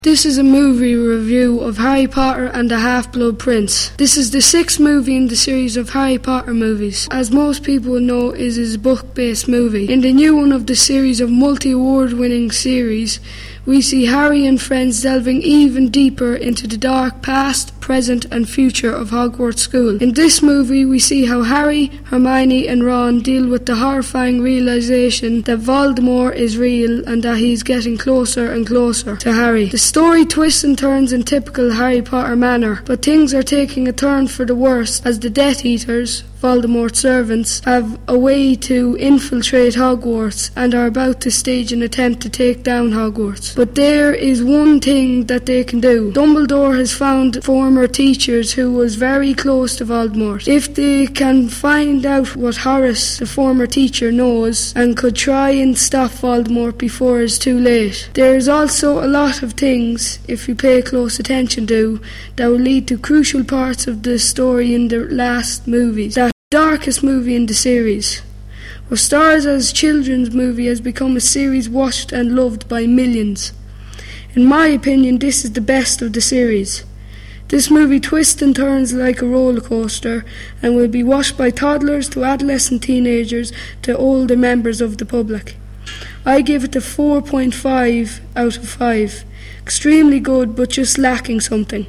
This is a movie review of Harry Potter and the Half-Blood Prince. This is the sixth movie in the series of Harry Potter movies. As most people know, it is a book-based movie. In the new one of the series of multi-award-winning series, we see Harry and friends delving even deeper into the dark past, present and future of Hogwarts School. In this movie, we see how Harry, Hermione and Ron deal with the horrifying realization that Voldemort is real and that he's getting closer and closer to Harry. The story twists and turns in typical Harry Potter manner, but things are taking a turn for the worse as the Death Eaters, Voldemort's servants, have a way to infiltrate Hogwarts and are about to stage an attempt to take down Hogwarts. But there is one thing that they can do. Dumbledore has found former teachers who was very close to Voldemort. If they can find out what Horace, the former teacher, knows and could try and stop Voldemort before it's too late. There is also a lot of things, if you pay close attention to, that will lead to crucial parts of the story in the last movies. The darkest movie in the series. What stars as a children's movie has become a series watched and loved by millions. In my opinion, this is the best of the series. This movie twists and turns like a roller coaster and will be watched by toddlers to adolescent teenagers to older members of the public. I give it a 4.5 out of 5. Extremely good, but just lacking something.